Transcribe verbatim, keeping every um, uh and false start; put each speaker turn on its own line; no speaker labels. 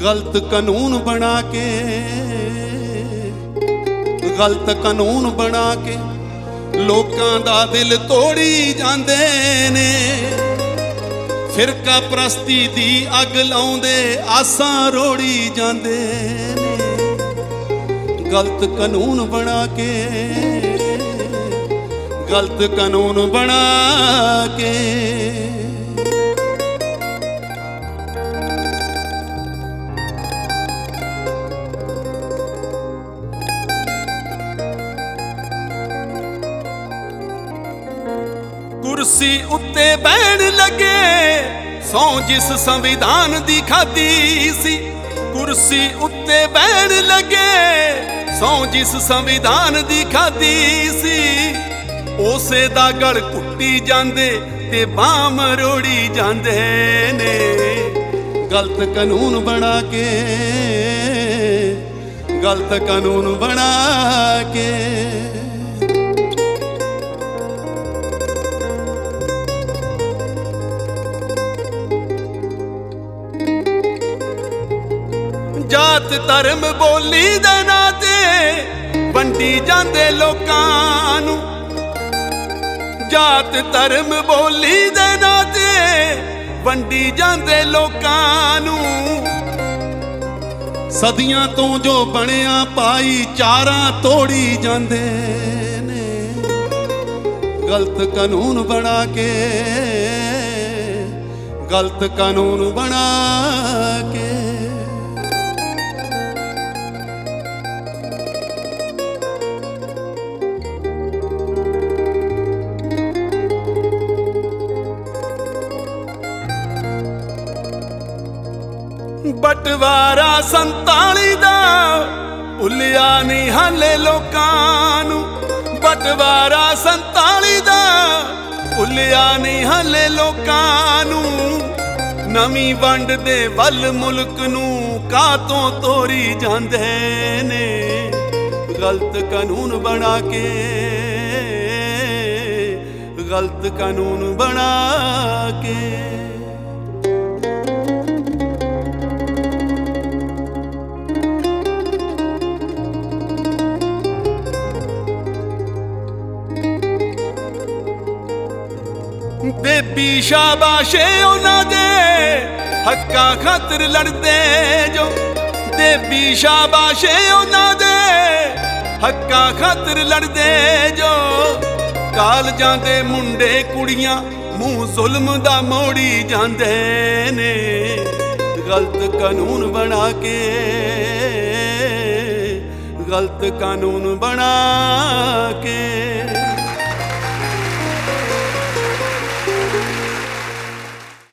गलत कानून बना के गलत कानून बना के लोकां दा दिल तोड़ी जांदे ने। फिरका प्रस्ती दी अग लाउंदे आसां रोड़ी जांदे ने। गलत कानून बना के गलत कानून बना के कुर्सी उत्ते बैठ लगे सौ जिस संविधान दी खादी सी। कुर्सी उत्ते बैठ लगे सौ जिस संविधान दी खादी सी। उसे दा गड़ कुट्टी जांदे ते बाह मरोड़ी जांदे ने। गलत कानून बना के गलत कानून बना के जात धर्म बोली दे नाते वंडी जांदे लोकां नूं। जात धर्म बोली दे नाते वंडी जांदे लोकां नूं। सदियां तो जो बनिया भाईचारा तोड़ी जांदे ने। गलत कानून बना के गलत कानून बना के बटवारा संताली दा भुलिया नहीं हाले लोकां नूं। बटवारा संताली दा भुलिया नहीं हाले लोकां नूं। नवीं वंड दे वल मुल्क नूं कातों तोरी जांदे ने। गलत कानून बना के गलत कानून बना के बेबी शाबाशे उन्हां दे हक्कां खातर लड़दे जो। बेबी शाबाशे उन्हां दे हक्कां खातर लड़दे जो। कालजां दे मुंडे कुड़ियां मूंह जुल्म दा मोड़ी जांदे ने। गलत कानून बना के गलत कानून बना के